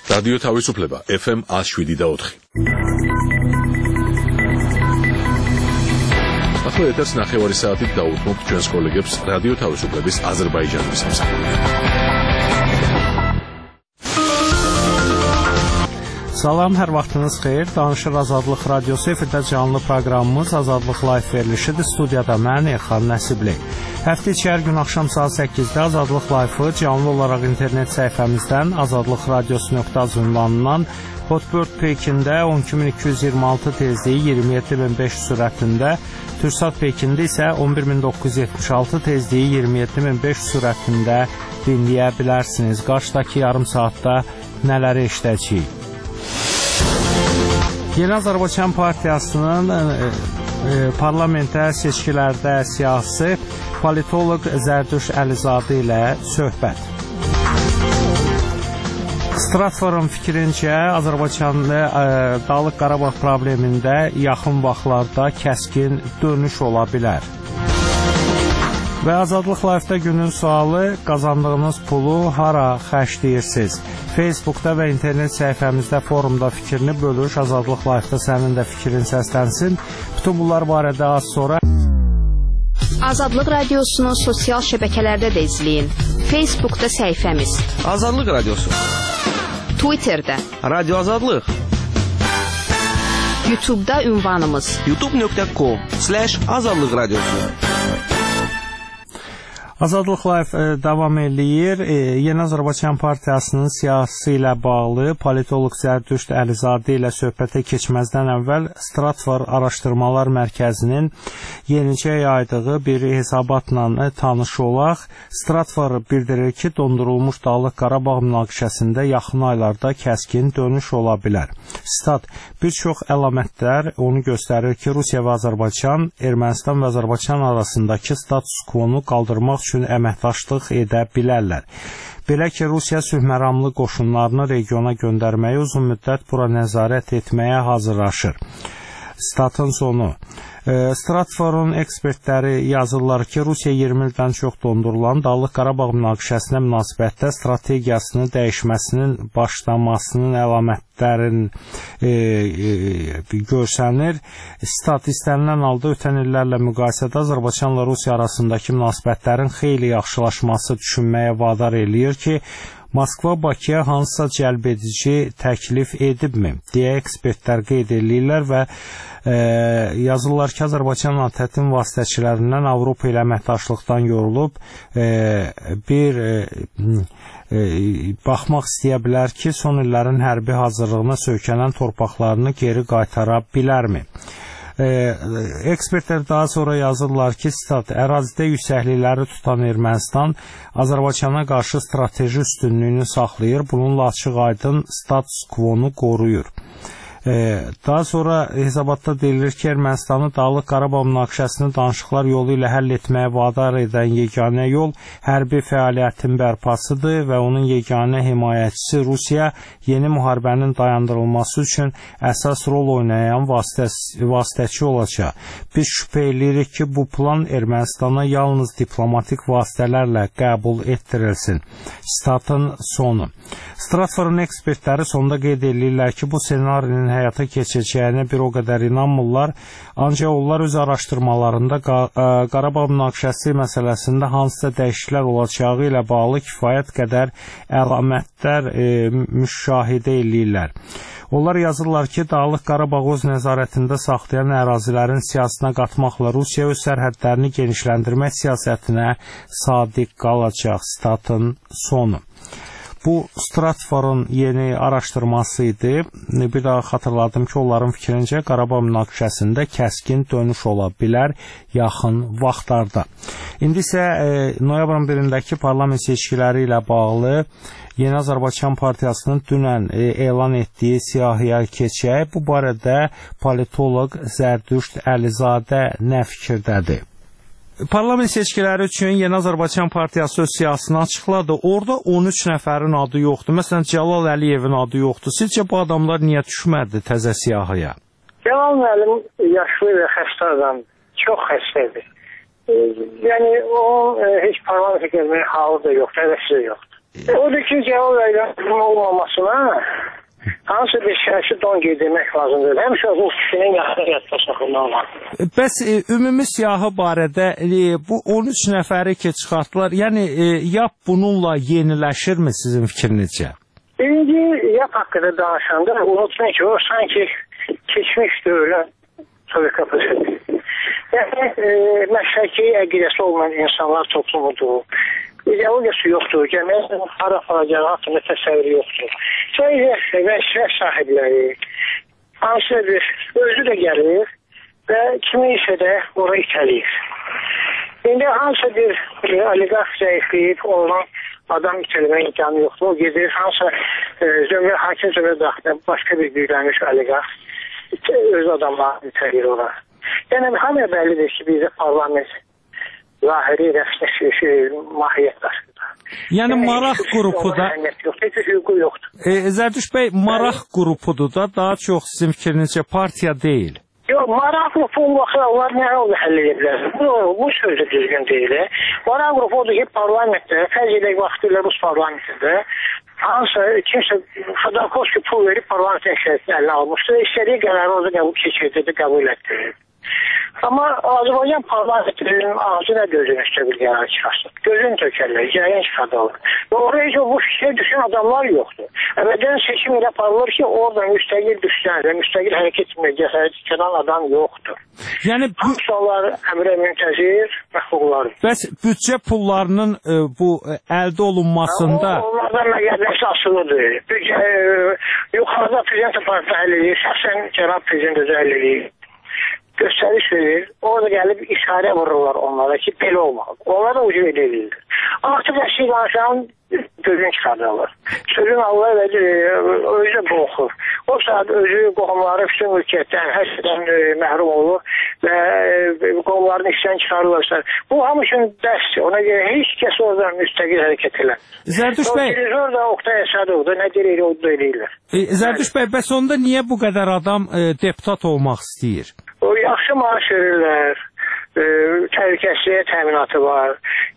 რადიო თავისუფლება FM 107.4. ახლა ეთერს ნახევარი საათით დაუთმობთ ჩვენს კოლეგებს რადიო თავისუფლების აზერბაიჯანის სამსახურში. Salam, hər vaxtınız xeyir. Danışır Azadlıq Radiosu efirdə canlı proqramımız Azadlıq Live verilişidir. Studiyada mən Elxan Nəsibli. Həftə içi hər gün axşam saat 8-də Azadlıq Live-ı canlı olaraq internet səhifəmizdən azadlıqradiosu.az ünvanından Hotbird Pekində 12226 tezliyi 27500 sürətində, Türksat Pekində isə 11976 tezliyi 27500 sürətində dinləyə bilərsiniz. Qarşıdakı yarım saatda nələri eşidəcəyik? Yeni Azərbaycan Partiyasının parlamentə seçkilərdə siyasi politoloq Zərdüş Əlizadə ilə söhbət. Stratforun fikrincə Azərbaycanlı Dağlıq Qarabağ problemində yaxın vaxtlarda kəskin dönüş ola bilər. Və Azadlıq Live-da günün sualı: qazandığınız pulu hara xərcləyirsiniz? Facebookda və internet səhifəmizdə forumda fikrini bölüş. Azadlıq Live-da sənin də fikrin səslənsin. Bütün bunlar barədə az sonra Azadlıq Radiosunun sosial şəbəkələrdə də izləyin. Facebookda səhifəmiz Azadlıq Radiosu, Twitterdə Radio Azadlıq, YouTube'da ünvanımız youtube.com/Azadlıq Radiosu. Azadlıq Live davam eləyir. Yeni Azərbaycan Partiyasının siyasi ilə bağlı politoloq Zərdüş Əlizadə ilə söhbətə keçməzdən əvvəl Stratfor Araşdırmalar Mərkəzinin yenicə yaydığı bir hesabatla tanış olaq. Stratfor bildirir ki, dondurulmuş Dağlıq Qarabağ münaqişəsində yaxın aylarda kəskin dönüş ola bilər. Stat: bir çox əlamətlər onu göstərir ki, Rusiya və Azərbaycan Ermənistan və Azərbaycan arasındakı status quo-nu qaldırmaq üçün əməkdaşlıq edə bilərlər. Belə ki, Rusiya sülhməramlı qoşunlarını regiona göndərməyə, uzun müddət bura nəzarət etməyə hazırlaşır. Statın sonu. Stratforun ekspertləri yazırlar ki, Rusiya 20 ildən çox dondurulan Dağlıq Qarabağ münaqişəsinə münasibətdə strategiyasını dəyişməsinin başlamasının əlamətlərin görsənir. Stat: istənilən halda ötən illərlə müqayisədə Azərbaycanla Rusiya arasındakı münasibətlərin xeyli yaxşılaşması düşünməyə vadar eləyir ki, Moskva Bakıya hansısa cəlbedici təklif edibmi, deyə ekspertlər qeyd edirlər və yazırlar ki, Azərbaycan ATƏT-in vasitəçilərindən Avropa ilə əməkdaşlıqdan yorulub baxmaq istəyə bilər ki, son illərin hərbi hazırlığına söykənən torpaqlarını geri qaytara bilərmi? Ekspertlər daha sonra yazırlar ki, stat: ərazidə yüksəklikləri tutan Ermənistan Azərbaycana qarşı strateji üstünlüyünü saxlayır, bununla açıq-aydın status quo-nu qoruyur. Daha sonra hesabatda deyilir ki, Ermənistanı Dağlıq Qarabağ münaqişəsini danışıqlar yolu ilə həll etməyə vadar edən yeganə yol hərbi fəaliyyətin bərpasıdır və onun yeganə himayəçisi Rusiya yeni müharibənin dayandırılması üçün əsas rol oynayan vasitəçi olacaq. Biz şübhə edirik ki, bu plan Ermənistana yalnız diplomatik vasitələrlə qəbul etdirilsin. Statın sonu. Stratforun ekspertləri sonda qeyd edirlər ki, bu senarinin həyata keçəcəyinə bir o qədər inanmırlar, ancaq onlar öz araşdırmalarında Qarabağ münaqişəsi məsələsində hansısa dəyişikliklər olacağı ilə bağlı kifayət qədər əlamətlər müşahidə edirlər. Onlar yazırlar ki, Dağlıq Qarabağ öz nəzarətində saxlayan ərazilərin siyasına qatmaqla Rusiya öz sərhədlərini genişləndirmək siyasətinə sadiq qalacaq. Statın sonu. Bu Stratforun yeni araşdırması idi. Bir daha xatırladım ki, onların fikrincə Qarabağ münaqişəsində kəskin dönüş ola bilər yaxın vaxtlarda. İndi isə noyabrın 1-dəki parlament seçkiləri ilə bağlı Yeni Azərbaycan Partiyasının dünən elan etdiyi siyahıya keçək. Bu barədə politoloq Zərdüş Əlizadə nə fikirdədir? Parlament seçkiləri üçün Yeni Azərbaycan Partiyası öz siyasını açıqladı. Orada 13 nəfərin adı yoxdur. Məsələn, Cəlal Əliyevin adı yoxdur. Sizcə bu adamlar niyə düşmədi təzə siyahıya? Cəlal müəllim yaşlı və xəstə adam. Çox xəstədir. Yəni, o heç parlamentə gəlməyə halı da yoxdur, həvəsi də yoxdur. Odur ki, cavab verilən olmamasına hansı bir şərsi don qeydəmək lazımdır. Həmişə bu kişinin yaxşı yadda saxlamaq lazımdır. Bəs ümumi siyahı barədə bu 13 nəfəri ki çıxartdılar, yəni YAP bununla yeniləşirmi sizin fikrinizcə? Birinci YAP haqqında danışanda unutmayın ki, o sanki keçmiş dövrün Sovet kapasitesi. Yəni, məşrəki əqidəsi olmayan insanlar toplumudur. İdeologiyası yoxdur, cəmiyyətin hara falacağı haqqında təsəvvürü yoxdur. Sadəcə vəzifət sahibləri, hansısa bir özü də gəlir və kimi isə də ora itəliyir. İndi hansısa bir oliqarx zəifləyib, ondan adam itəlmək imkanı yoxdur. O gedir, hansısa hakim zömrə daxilində başqa bir güylənmiş oliqarx öz adamlarını itəliyir ora. Yəni, hamıya bəllidir ki, bizdə parlament zahiri rəsmi mahiyyət daşıdır. Yəni maraq qrupu da heç bir hüququ yoxdur. Zərdüşt bəy, maraq qrupudur da, daha çox sizin fikrinizcə partiya deyil. Yox, maraq qrupu olmaqsa onlar nə oldu həll edə bilər? Bu sözü düzgün deyil. Maraq qrupu odur ki, parlamentdə, fərz edək vaxtıyla Rus parlamentində hansısa kimsə Xodorkovski pul verib parlamentin şərtini əlinə almışdı. İstədiyi qərarı orada qəbul keçirdi, qəbul etdi. Amma Azərbaycan parlamentinin ağzı nə gözünü üstə bir qərar çıxarsın. Gözünü tökərlər, cərəyan çıxardılır. Və oraya heç bu fikirə düşən adamlar yoxdur. Əvvəldən seçim elə aparılır ki, orada müstəqil düşən və müstəqil hərəkət etməyə cəsarət edən adam yoxdur. Yəni bu insanlar əmrə müntəzir məxluqlardır. Bəs büdcə pullarının bu əldə olunmasında onlardan məqədəsi asılıdır. Yuxarıda prezident partisi həll edir, şəxsən cənab prezident özü həll edir. Göstəriş verir, orada gəlib işarə vururlar onlara ki, belə olmalıdır. Onlar da ucu edilir. Artıq əşlik danışan gözünü çıxardırlar. Sözün Allah və özü boğur. O saat özü qohumları bütün mülkiyyətdən, hər şeydən məhrum olur və qohumlarını işdən çıxarırlarsa. Bu hamı üçün dərsdir. Ona görə heç kəs oradan müstəqil hərəkət elər. Zərdüşt bəy, orada Oqtay Əsədovda nə deyir, o da eləyirlər. Zərdüşt bəy, bəs onda niyə bu qədər adam deputat olmaq istəyir? O yaxşı maaş verirlər, təhlükəsizliyə təminatı var.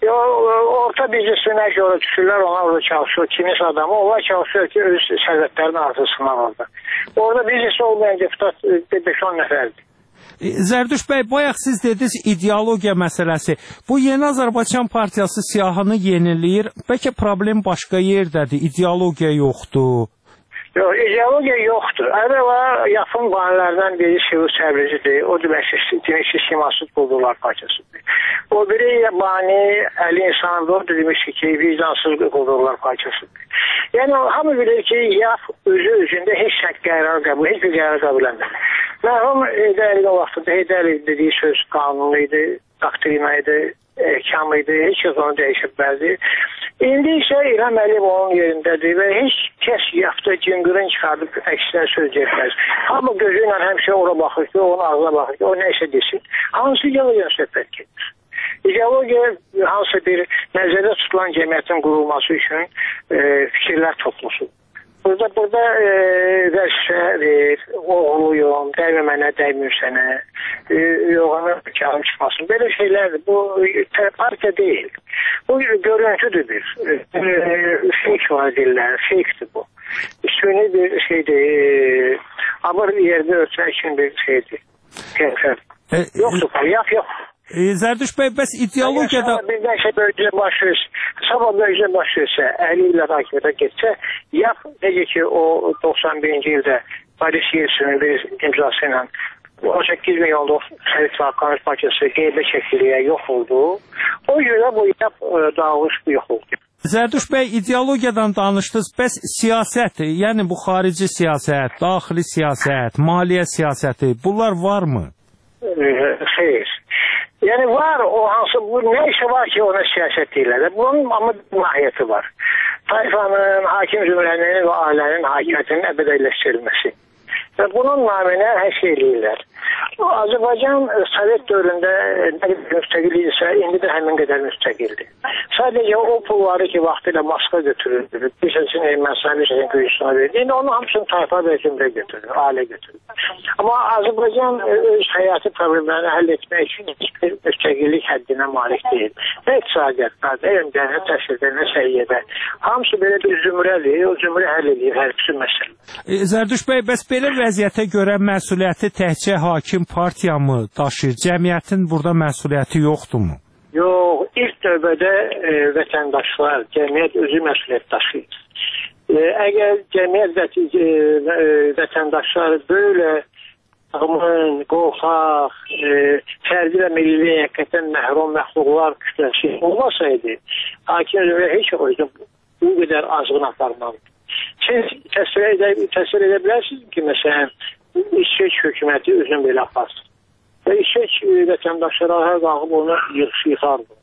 Orta biznesinə görə düşürlər, onlar orada çalışır, kimis adamı, onlar çalışır ki, öz sərvətlərini artırsınlar orada. Orada biznesi olmayan deputat 5-10 nəfərdir. Zərdüşt bəy, bayaq siz dediniz ideologiya məsələsi. Bu Yeni Azərbaycan Partiyası siyahını yeniləyir. Bəlkə problem başqa yerdədir, ideologiya yoxdur. Yox, ideologiya yoxdur. Əvvəla yapın bahanələrdən biri Şevuz Təbricidir. O demək simasız quldurlar parçasıdır. O biri bani Əli İnsanov, o demiş ki, vicdansız quldurlar parçasıdır. Yəni, hamı bilir ki, YAP özü-özündə heç bir qərar qəbul etmir. Mərhum Heydər Əliyev vaxtında Heydər Əliyev dediyi söz qanunluydu, doktrina idi, kam idi, heç kəs onu dəyişib bəzi. İndi isə İlham Əliyev onun yerindədir və heç kəs yaptığı cıngırın çıxardıb əksinə söz etməz. Hamı gözü ilə həmişə ora baxır ki, onun ağzına baxır ki, o nəysə desin. Hansı ideologiya söhbət gedir? İdeologiya hansı bir nəzərdə tutulan cəmiyyətin qurulması üçün fikirlər toplusudur. Burada vəzifə ver, oğluyum, dəymə mənə, dəymür sənə, yoğana kağım çıxmasın. Belə şeylərdir. Bu partiya deyil. Bu görüntüdür bir. Fake var deyirlər, fakedir bu. Süni bir şeydir, abır yerdə ölçmək üçün bir şeydir. Yoxdur, yox. Zərdüşt bəy, bəs ideologiyada... Birdən şey böyücə baş verirsə, sabah böyücə baş verirsə, 50 illə hakimiyyətə geçsə, YAP, necə ki, o 91-ci ildə Boris Yeltsin'in bir imzası ilə 18 milyonluq Sovet Komünist Partiyası qeybə çəkiliyə yox oldu. O görə bu YAP dağılış yox oldu. Zərdüşt bəy, ideologiyadan danışdınız, bəs siyasət, yəni bu xarici siyasət, daxili siyasət, maliyyə siyasəti, bunlar varmı? Xeyr. Yəni var, o hansı, bu nə işi var ki, ona siyasət deyirlər. Bunun amma mahiyyəti var. Tayfanın, hakim zümrənin və ailənin hakimiyyətinin əbədəlləşdirilməsi. Və bunun naminə hər şey eləyirlər. Azərbaycan Sovet dövründə nə qədər müstəqil idisə, indi də həmin qədər müstəqildir. Sadəcə o pulları ki, vaxtilə Moskva götürüldü, bir səsini Ermənistan, bir səsini Gürcistana verdi. İndi onun hamısını tayfa və zümrə götürür, ailə götürür. Amma Azərbaycan öz həyati problemlərini həll etmək üçün bir müstəqillik həddinə malik deyil. Və iqtisadiyyatda, elmdə, təhsildə, səhiyyədə. Hamısı belə bir zümrədir, o zümrə həll edir hər ikisi məsələ. Zərdüşt bəy, bəs belə vəziyyətə görə məsuliyyəti təkcə hakim partiya mı daşıyır? Cəmiyyətin burada məsuliyyəti yoxdurmu? Yox, ilk növbədə vətəndaşlar, cəmiyyət özü məsuliyyət daşıyır. Əgər cəmiyyət vətəndaşları böyle ağımın, qorxaq, fərdi və milli həqiqətən məhrum məxluqlar kütləsi olmasaydı, hakim heç o bu qədər azğın aparmalıdır. Siz təsvir edə bilərsiniz ki, məsələn, İsveç hökuməti özünü belə aparsın. Və İsveç vətəndaşları hər qalıb onu yıxardı.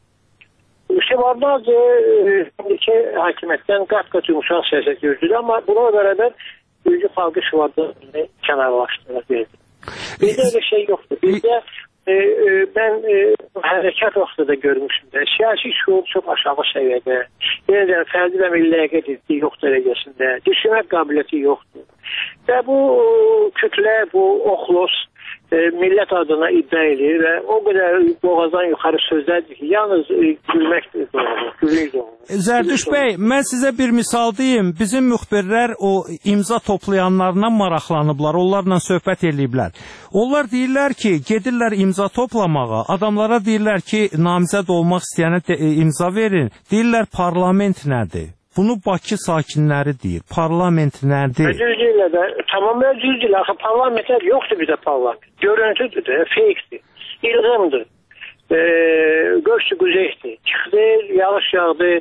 Müslümanlardır, ki, hakimiyyətdən qat-qat yumuşaq siyasət yürüdür, amma buna bərabər Gürcü xalqı şüvadını kənarlaşdırır. Bizdə öyle şey yoxdur. Bizdə ben hərəkat vaxtı da görmüşüm də. Siyasi şuur çox aşağı səviyyədə. Yenə fərdi və milli həqiqət yox dərəcəsində. Düşünmək qabiliyyəti yoxdur. Və bu kütlə, bu oxlos millət adına iddia edir və o qədər boğazdan yuxarı sözlərdir ki, yalnız gülməkdir doğru, gülük doğru. Zərdüşt bəy, mən sizə bir misal deyim. Bizim müxbirlər o imza toplayanlarına maraqlanıblar, onlarla söhbət eləyiblər. Onlar deyirlər ki, gedirlər imza toplamağa, adamlara deyirlər ki, namizəd olmaq istəyənə imza verin. Deyirlər, parlament nədir? Bunu Bakı sakinləri deyir. Parlament nədir? Düzdürlər də, tamamilə düzdürlər. Axı parlamentlər yoxdur bizə parlament. Görüntüdür də, fakedir. İlğimdir. Göçdü quzeydir. Çıxdı, yağış yağdı,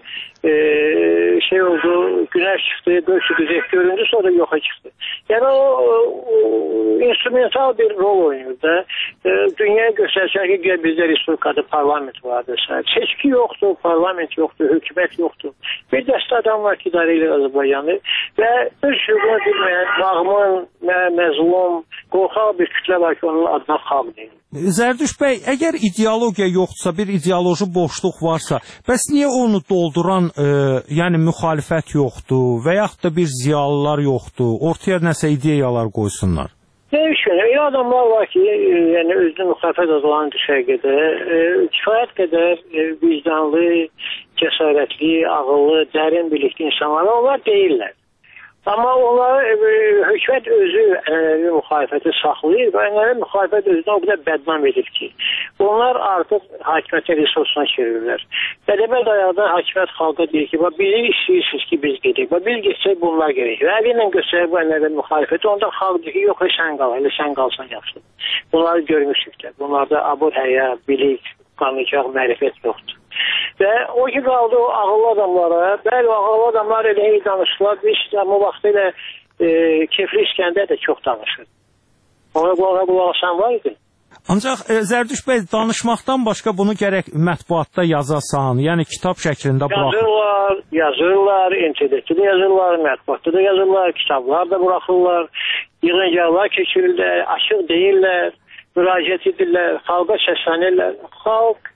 şey oldu, günəş çıxdı, göçdü quzeydir. Göründü, sonra yoxa çıxdı. Yəni o instrumental bir rol oynayır da. Dünyaya göstərsən ki, bizdə Respublikada parlament vardır. Seçki yoxdur, parlament yoxdur, hökumət yoxdur. Bir dəstə adam var ki, idarə edir Azərbaycanı və öz hüququnu bilməyən, mağmun, məzlum, qorxaq bir kütlə var ki, onun adına xalq deyil. Zərdüşt bəy, əgər ideologiya yoxdursa, bir ideoloji boşluq varsa, bəs niyə onu dolduran, yəni müxalifət yoxdur və yaxud da bir ziyalılar yoxdur, ortaya nəsə ideyalar qoysunlar? Ne üçün? Elə adamlar var ki, yəni özünü müxalifət adılan düşərgədə kifayət qədər vicdanlı, cəsarətli, ağıllı, dərin bilikli insanlar onlar deyirlər. Amma onlar hökumət özü ənənəvi müxalifəti saxlayır və ənənəvi müxalifət özünə o qədər bədnam edir ki, onlar artıq hakimiyyətə resursuna çevirirlər. Bədəbə dayaqda hakimiyyət xalqa deyir ki, bizi istəyirsiniz ki, biz gedək. Biz geçsək bunlar gerək. Və əli ilə göstərir bu ənənəvi müxalifəti. Onda xalq deyir ki, yox, sən qal, elə sən qalsan yaxşıdır. Bunları görmüşüklər. Bunlarda abur həya, bilik, qanıcaq, mərifət yoxdur. Və o ki qaldı o ağıllı adamlara, bəli o ağıllı adamlar elə iyi danışırlar, biz bu vaxtı ilə Kefli İskəndər də çox danışır. Ona qulaq asan var idi. Ancaq Zərdüşt bəy, danışmaqdan başqa bunu gərək mətbuatda yazasan, yəni kitab şəklində buraxır. Yazırlar, internetdə də yazırlar, mətbuatda da yazırlar, kitablar da buraxırlar, yığıncaqlar keçirirlər, açıq deyirlər, müraciət edirlər, xalqa səslənirlər. Xalq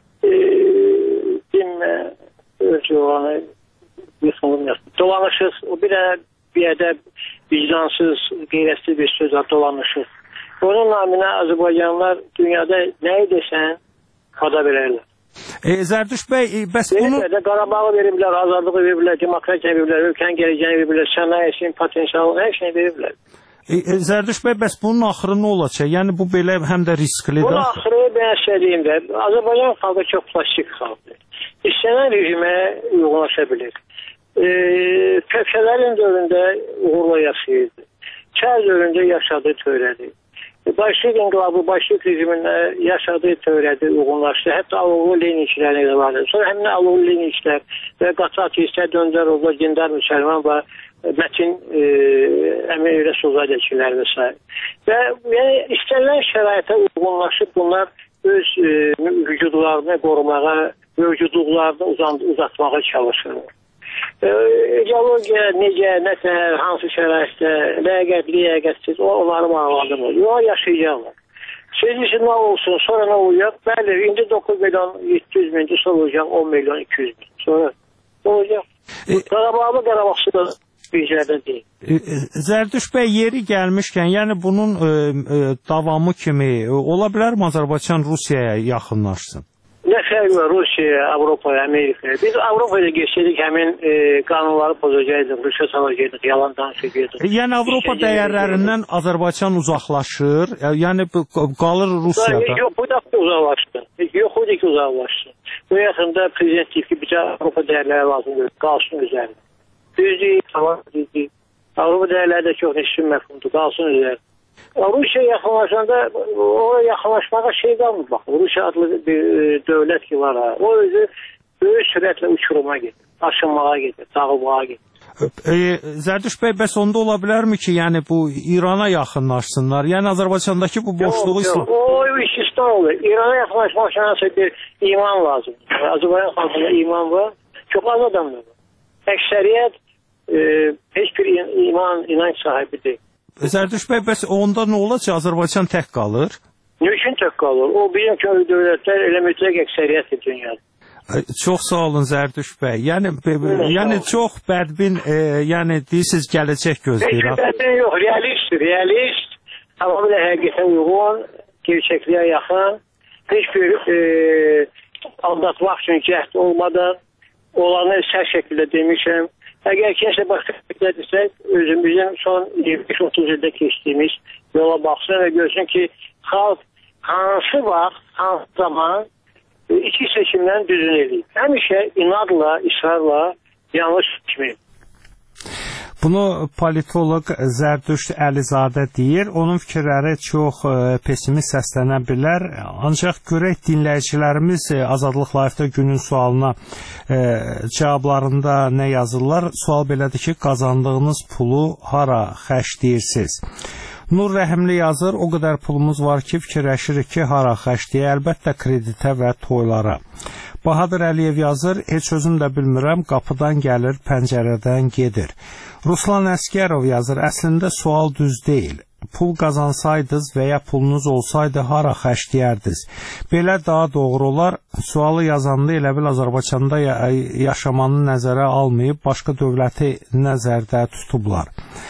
dinmə, özü olanı dolanışır, o bir ədəb, vicdansız, qeyrətli bir söz dolanışır. Onun naminə Azərbaycanlılar dünyada nə edirsən, ada verərlər. Zərdüşt bəy, bəs bunu... Qarabağı veriblər, azadlığı veriblər, demokratiya veriblər, ölkənin gələcəyini veriblər, sənayesinin potensialını, hər şeyini veriblər. Zərdüşt bəy, bəs bunun axırı nə olacaq? Yəni bu belə həm də risklidir. Bunun axırı ben söyleyeyim də, Azərbaycan xalqı çox plastik xalqdır. İstənilən rejimə uyğunlaşa bilir. Kökələrin dövründə uğurla yaşayırdı. Çər dövründə yaşadığı törədi. Başlık inqilabı, başlık rejimində yaşadığı törədi, uyğunlaşdı. Hətta Alovlu Leninçilərini də vardı. Sonra həmin Alovlu Leninçilər və qatı ateistlər Döndərovla, Dindar Müsəlman və Mətin Əmir Rəsulzadəçilər və s. Və yəni, istənilən şəraitə uyğunlaşıb bunlar öz vücudlarını qorumağa, mövcudluqlarını uzatmağa çalışırlar. İdeologiya necə, nətər, hansı şəraitdə, ləyəqətli, ləyəqətsiz, onları maraqlandırmır. Yox, yaşayacaqlar. Sözcüsü nə olsun, sonra nə olacaq? Bəli, indi 9 milyon 700 min, sonra olacaq 10 milyon 200 min. Sonra nə olacaq? Qarabağlı Qarabağsı da bir yerdə deyil. Zərdüş bəy, yeri gəlmişkən, yəni bunun davamı kimi ola bilərmi Azərbaycan Rusiyaya yaxınlaşsın? Nə fərqi var Rusiyaya, Avropaya, Amerikaya? Biz Avropaya geçseydik həmin qanunları pozacaqdıq, Rusiya salacaqdıq, yalan danışacaqdıq. Yəni Avropa dəyərlərindən Azərbaycan uzaqlaşır, yəni qalır Rusiyada. Yox, bu da uzaqlaşdı. Yox, bu da ki uzaqlaşdı. Bu yaxında prezident deyib ki, bizə Avropa dəyərləri lazımdır, qalsın üzərində. Düzdür, tamam, düzdür. Avropa dəyərləri də çox neşsin məfhumdur, qalsın üzərində. Rusiya yaxınlaşanda, oraya yaxınlaşmağa şey qalmır, bax. Rusiya adlı bir dövlət ki var, o özü böyük sürətlə uçuruma gedir, aşınmağa gedir, dağılmağa gedir. Zərdüş bəy, bəs onda ola bilərmi ki, yəni bu İrana yaxınlaşsınlar? Yəni Azərbaycandakı bu boşluğu... Yox, o istisna olur. İrana yaxınlaşmaq üçün bir iman lazımdır. Azərbaycan xalqında iman var, çox az adamdır. Əksəriyyət heç bir inanç sahibi deyil. Zərdüş bəy, bəs onda nə olacaq? Azərbaycan tək qalır? Nə üçün tək qalır? O bizim köylü dövlətlər elə mütləq əksəriyyətdir dünyada. Çox sağ olun Zərdüş bəy. Yəni çox bədbin, yəni deyirsiniz gələcək gözləyir. Heç bir bədbin yox, realist, tamamilə həqiqətə uyğun, gerçəkliyə yaxın, heç bir aldatmaq üçün cəhd olmadan, olanı sərt şəkildə demişəm. Əgər kimsə baxsaq, özümüzün son 25-30 ildə keçdiyimiz yola baxsın və görsün ki, xalq hansı vaxt, hansı zaman iki seçimdən düzün eləyib. Həmişə inadla, israrla yanlış seçməyib. Bunu politolog Zərdüş Əlizadə deyir. Onun fikirləri çox pessimist səslənə bilər. Ancaq görək dinləyicilərimiz Azadlıq Live-da günün sualına cavablarında nə yazırlar? Sual belədir ki, qazandığınız pulu hara xərcləyirsiniz? Nur Rəhimli yazır, o qədər pulumuz var ki, fikirləşirik ki, hara xərcləyə, əlbəttə kreditə və toylara. Bahadır Əliyev yazır, heç özüm də bilmirəm, qapıdan gəlir, pəncərədən gedir. Ruslan Əskərov yazır, əslində sual düz deyil. Pul qazansaydınız və ya pulunuz olsaydı hara xərcləyərdiniz? Belə daha doğru olar. Sualı yazanda elə bil Azərbaycanda yaşamanı nəzərə almayıb, başqa dövləti nəzərdə tutublar.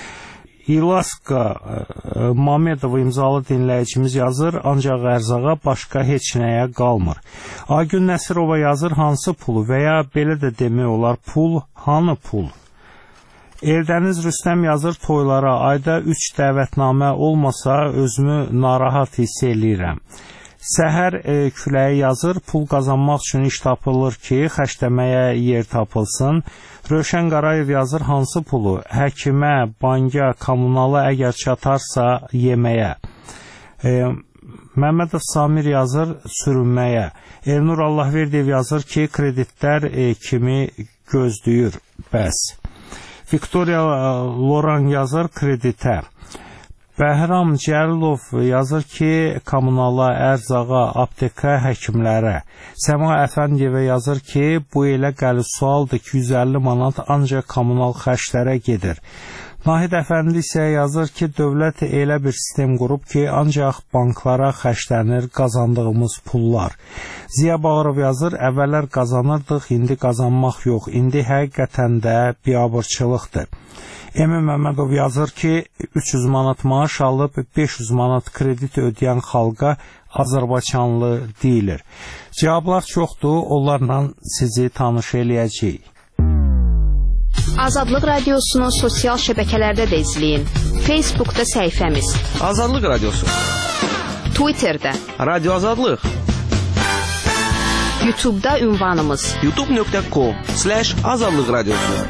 İlaska Mamedova imzalı dinləyicimiz yazır, ancaq ərzağa başqa heç nəyə qalmır. Aygün Nəsirova yazır, hansı pulu və ya belə də demək olar, pul, hanı pul? Eldəniz Rüstəm yazır, toylara ayda 3 dəvətnamə olmasa özümü narahat hiss eləyirəm. Səhər küləyi yazır, pul qazanmaq üçün iş tapılır ki, xərcləməyə yer tapılsın. Rövşən Qarayev yazır, hansı pulu? Həkimə, banka, kommunala əgər çatarsa yeməyə. Məmmədov Samir yazır, sürünməyə. Elnur Allahverdiyev yazır ki, kreditlər kimi gözləyir, bəs. Viktoriya Loran yazır, kreditə. Bəhram Cəlilov yazır ki, kommunala, ərzağa, apteka, həkimlərə. Səma Əfəndiyevə yazır ki, bu elə qəliz sualdır ki, 150 manat ancaq kommunal xərclərə gedir. Nahid Əfəndi isə yazır ki, dövlət elə bir sistem qurub ki, ancaq banklara xərclənir qazandığımız pullar. Ziya Bağırov yazır, əvvəllər qazanırdıq, indi qazanmaq yox, indi həqiqətən də biabırçılıqdır. Emin Məmmədov yazır ki, 300 manat maaş alıb 500 manat kredit ödəyən xalqa Azərbaycanlı deyilir. Cavablar çoxdur, onlarla sizi tanış eləyəcəyik. Azadlıq Radiosunu sosial şəbəkələrdə də izləyin. Facebookda səhifəmiz Azadlıq Radiosu, Twitterdə Radio Azadlıq, YouTube'da ünvanımız youtube.com/Azadlıq Radiosu.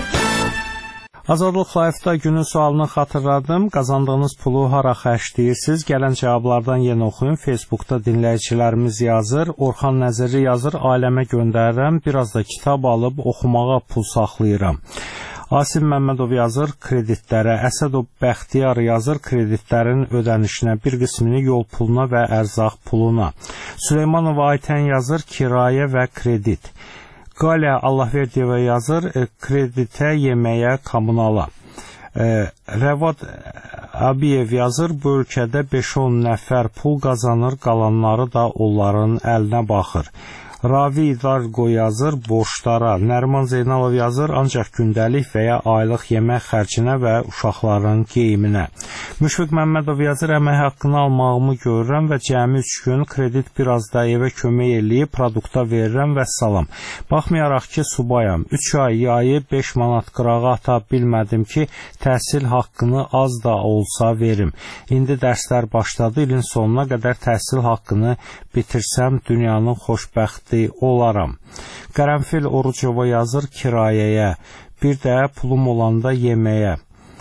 Azadlıq Live-da günün sualını xatırladım. Qazandığınız pulu hara xərcləyirsiniz? Gələn cavablardan yenə oxuyun. Facebookda dinləyicilərimiz yazır. Orxan Nəziri yazır, ailəmə göndərirəm. Biraz da kitab alıb oxumağa pul saxlayıram. Asim Məmmədov yazır, kreditlərə. Əsədov Bəxtiyar yazır, kreditlərin ödənişinə, bir qismini yol puluna və ərzaq puluna. Süleymanov Aytən yazır, kirayə və kredit. Qalya Allahverdiyeva yazır, kreditə, yeməyə, kommunala. Rəvad Abiyev yazır, bu ölkədə 5-10 nəfər pul qazanır, qalanları da onların əlinə baxır. Ravi Dargo yazır, borçlara. Nəriman Zeynalov yazır, ancaq gündəlik və ya aylıq yemək xərcinə və uşaqların geyiminə. Müşfiq Məmmədov yazır, əmək haqqını almağımı görürəm və cəmi 3 gün kredit biraz da evə kömək eləyib, produkta verirəm və salam. Baxmayaraq ki, subayam. 3 ay yayı 5 manat qırağa ata bilmədim ki, təhsil haqqını az da olsa verim. İndi dərslər başladı, ilin sonuna qədər təhsil haqqını bitirsəm, dünyanın xoşbəxti olaram. Qərənfil Orucova yazır, kirayəyə, bir də pulum olanda yeməyə.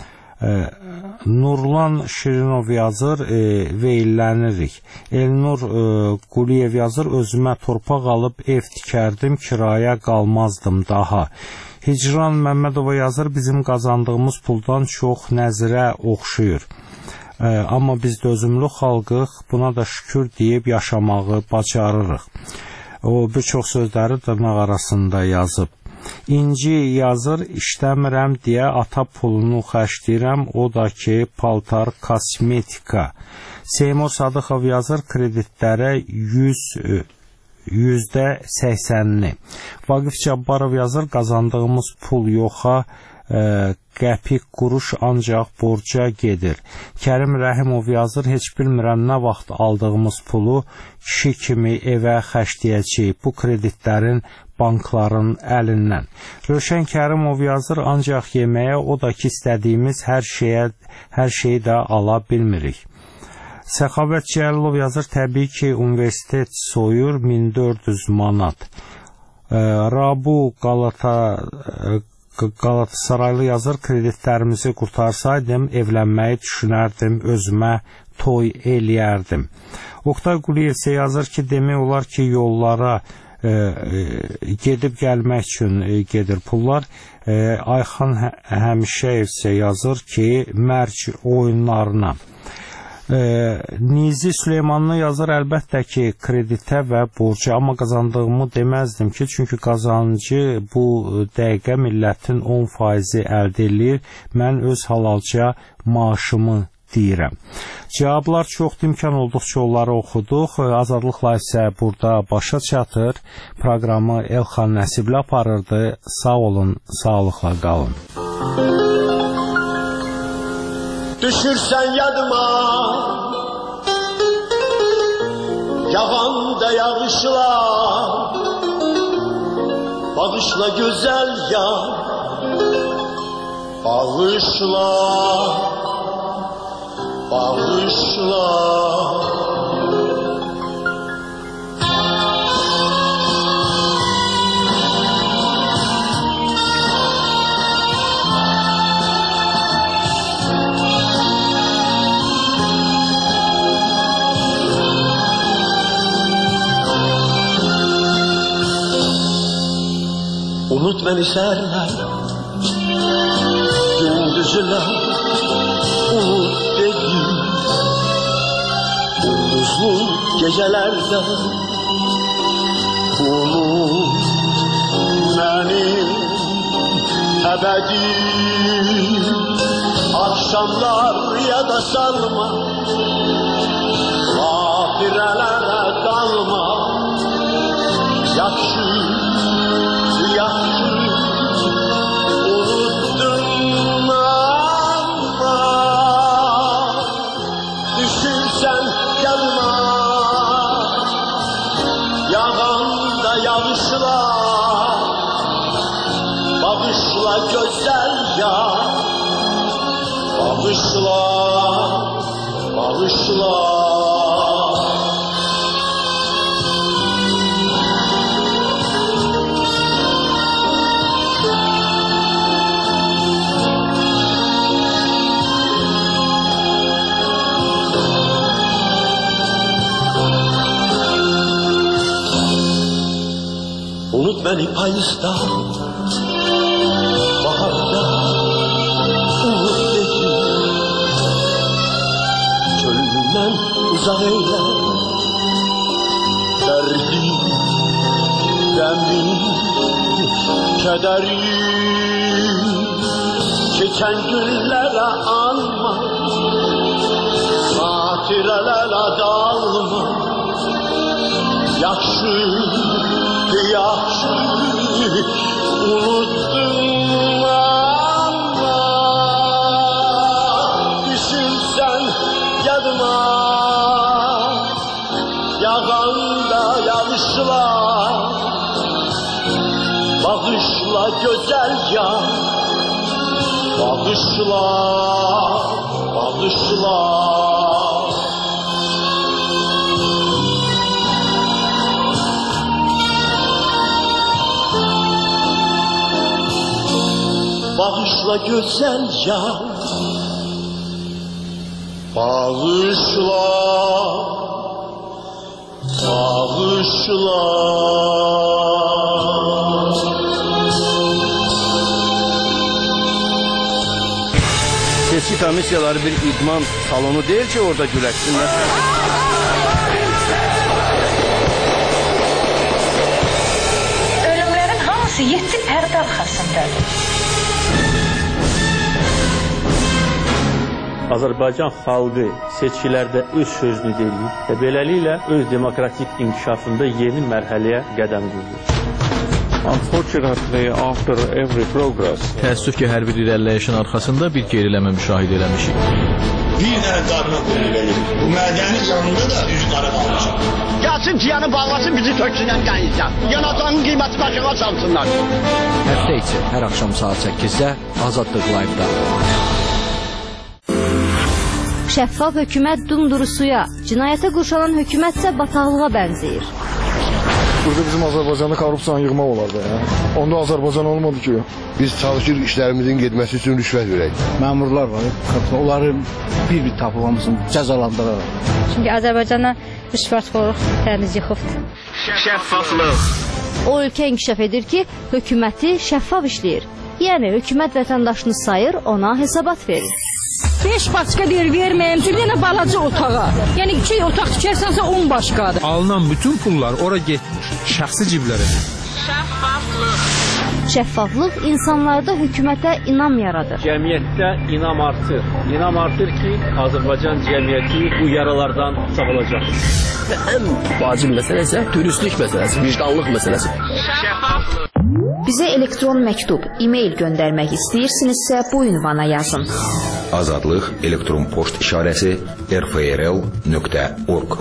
Nurlan Şirinov yazır, veyllənirik. Elnur Quliyev yazır, özümə torpaq alıb ev tikərdim, kiraya qalmazdım daha. Hicran Məmmədova yazır, bizim qazandığımız puldan çox nəzirə oxşuyur. Amma biz dözümlü xalqıq, buna da şükür deyib yaşamağı bacarırıq. O bir çox sözləri dırnaq arasında yazıb. İnci yazır, işləmirəm deyə ata pulunu xərcləyirəm, o da ki, paltar, kosmetika. Seymur Sadıxov yazır, kreditlərə 100%-ni. Vaqif Cabbarov yazır, qazandığımız pul yoxa, qəpik quruş ancaq borca gedir. Kərim Rəhimov yazır, heç bilmirəm nə vaxt aldığımız pulu kişi kimi evə xərcləyəcəyik bu kreditlərin bankların əlindən. Rövşən Kərimov yazır, ancaq yeməyə, o da ki, istədiyimiz hər şeyi də ala bilmirik. Səxavət Cəlilov yazır, təbii ki, universitet soyur 1400 manat. Rabu Qalatasaraylı yazır, kreditlərimizi qurtarsaydım, evlənməyi düşünərdim, özümə toy eləyərdim. Oktay Quliyev isə yazır ki, demək olar ki, yollara gedib gəlmək üçün gedir pullar. Ayxan Həmişəyev isə yazır ki, mərc oyunlarına. Nizi Süleymanlı yazır, əlbəttə ki, kreditə və borca, amma qazandığımı deməzdim ki, çünki qazancı bu dəqiqə millətin 10% əldə edir. Mən öz halalca maaşımı deyirəm. Cavablar çoxdur, imkan olduqca onları oxuduq. Azadlıqla isə burada başa çatır. Proqramı Elxan Nəsiblə aparırdı. Sağ olun, sağlıqla qalın. Düşürsen yadıma, yağanda yağışlar, bağışla güzel yar, bağışla, bağışla. Unut beni serler, gündüzler, unut dedim. Gündüzlü gecelerde, unut beni ebedi. Akşamlar ya da salma, gafirelere dalma. Yakşı, unuttun ama düşürsen yanıma, yağanda yağışlar, bağışla güzel yar, bağışla, bağışla. Unut beni payızda, baharda, unut dedi. Çölünden uzak eyle, derdi, demi, kederi. Geçen günlere anma, alma. Yaxşı, yaxşı unuttum ama düşürsən yadıma yağanda yağışlar bağışla gözəl can bağışla bağışla. Bağışla gözəl can, bağışla, bağışla. Seçki komissiyaları bir idman salonu deyil ki, orada güləşsinlər. Ölümlərin hamısı 7 pərdə arxasındadır. Azərbaycan xalqı seçkilərdə öz sözünü deyir və beləliklə öz demokratik inkişafında yeni mərhələyə qədəm qoyur. Təəssüf ki, hər bir irəliləyişin arxasında bir geriləmə müşahidə eləmişik. Bir dənə qarına qoyulur. Bu mədəni canında da üz qara qalmışıq. Gəlsin ciyanı bağlasın, bizi töksünən qənizdən. Yanacağının qiyməti başına çalsınlar. Həftə içi hər axşam saat 8-də Azadlıq Live-da. Şəffaf hökumət dumdurusuya, cinayətə qurşanan hökumət isə bataqlığa bənzəyir. Burada bizim Azərbaycanda korrupsiyanı yığmaq olardı. Onda Azərbaycan olmadı ki. Biz çalışırıq işlərimizin getməsi üçün rüşvət verək. Məmurlar var, onları bir-bir tapılmasın, cəzalandıraraq. Çünki Azərbaycana rüşvətxorluq təmiz yıxıbdır. Şəffaflıq. O ölkə inkişaf edir ki, hökuməti şəffaf işləyir. Yəni, hökumət vətəndaşını sayır, ona hesabat verir. 5 başqa deyir, verməyəm, bir dənə balaca otağa. Yəni, 2 otaq tikərsənsə 10 başqadır. Alınan bütün pullar ora getmir, şəxsi ciblərə. Şəffaflıq. Şəffaflıq insanlarda hökumətə inam yaradır. Cəmiyyətdə inam artır. İnam artır ki, Azərbaycan cəmiyyəti bu yaralardan sağolacaq. Və ən vacib məsələ isə dürüstlük məsələsi, vicdanlıq məsələsi. Şəffaflıq. Bizə elektron məktub, e-mail göndərmək istəyirsinizsə bu ünvana yazın. Azadlıq elektron poçt işarəsi rfrl.org.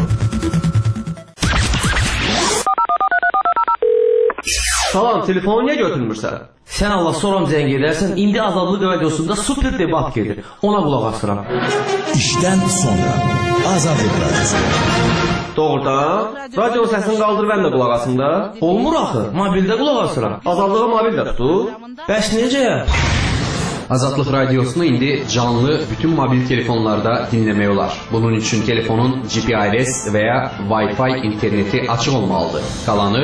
Salam, telefonu niyə götürmürsən? Sən Allah soram zəng edərsən, indi Azadlıq radiosunda super debat gedir. Ona qulaq asıram. İşdən sonra Azadlıq radiosu. Doğrudan? Radio səsini qaldır, mən də qulaq asım da. Olmur axı, mobildə qulaq asıram. Azadlığı mobildə tutur. Bəs necə? Azadlıq radiosunu indi canlı bütün mobil telefonlarda dinləmək olar. Bunun üçün telefonun GPRS və ya Wi-Fi interneti açıq olmalıdır. Qalanı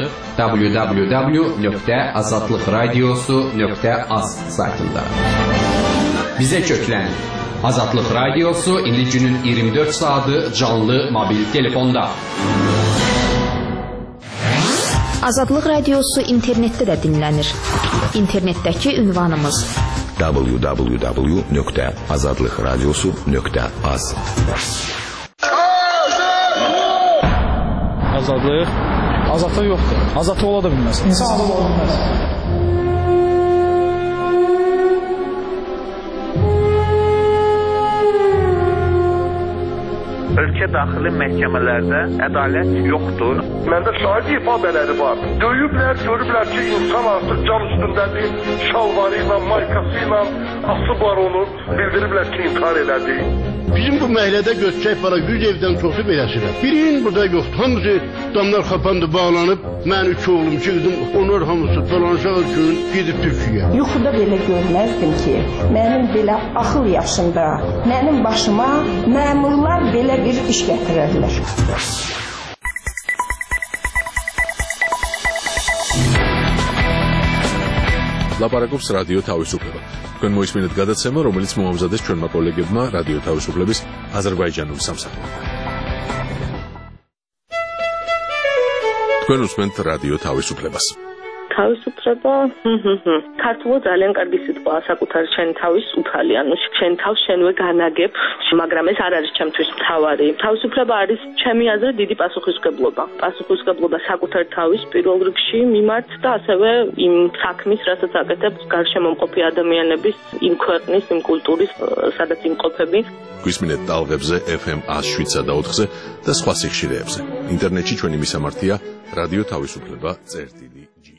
www.azadlıqradiosu.az saytında. Bizə köklən. Azadlıq radiosu indi günün 24 saatı canlı mobil telefonda. Azadlıq radiosu internetdə də dinlənir. İnternetdəki ünvanımız www.azadlıqradiosu.az. Azadlıq? Azadlıq yoxdur. Azadlıq ola da bilməz. İnsan azad ola bilməz. Ölkə daxili məhkəmələrdə ədalət yoxdur. Məndə şahid ifadələri var. Döyüblər, görüblər ki, insan artıq can üstündədir. Şalvarı ilə, maykası ilə asıb var onu. Bildiriblər ki, intihar elədi. Bizim bu məhəllədə göçək para 100 evdən çoxu beləsidir. Birinin burada yoxdur. Hamısı damlar xapandı, bağlanıb. Mən 3 oğlum, 2 qızım, onlar hamısı dolanışağı üçün gedib Türkiyəyə. Yuxuda belə görməzdim ki, mənim belə axıl yaşında, mənim başıma məmurlar belə bir iş gətirərlər. ლაპარაკობს რადიო თავისუფლება. თქვენ მოისმინეთ გადაცემა, რომელიც მოამზადეს ჩვენმა კოლეგებმა რადიო თავისუფლების აზერბაიჯანულ სამსახურში. თქვენ უსმენთ რადიო თავისუფლებას. თავისუფლება ქართულად ძალიან კარგი სიტყვაა საკუთარი შენი თავის უθალი ანუ შენ თავს შენვე განაგებ მაგრამ ეს არ არის ჩემთვის მთავარი თავისუფლება არის ჩემი აზრით დიდი პასუხისმგებლობა საკუთარი თავის პირველ რიგში მიმართ და ასევე იმ საქმის რასაც აკეთებს გარშემომყოფი ადამიანების იმ ქვეყნის იმ კულტურის სადაც იმყოფები გვისმინეთ ტალღებზე FM 107.4-ზე და სხვა სიხშირეებზე ინტერნეტში ჩვენი მისამართია რადიო თავისუფლება წერტილი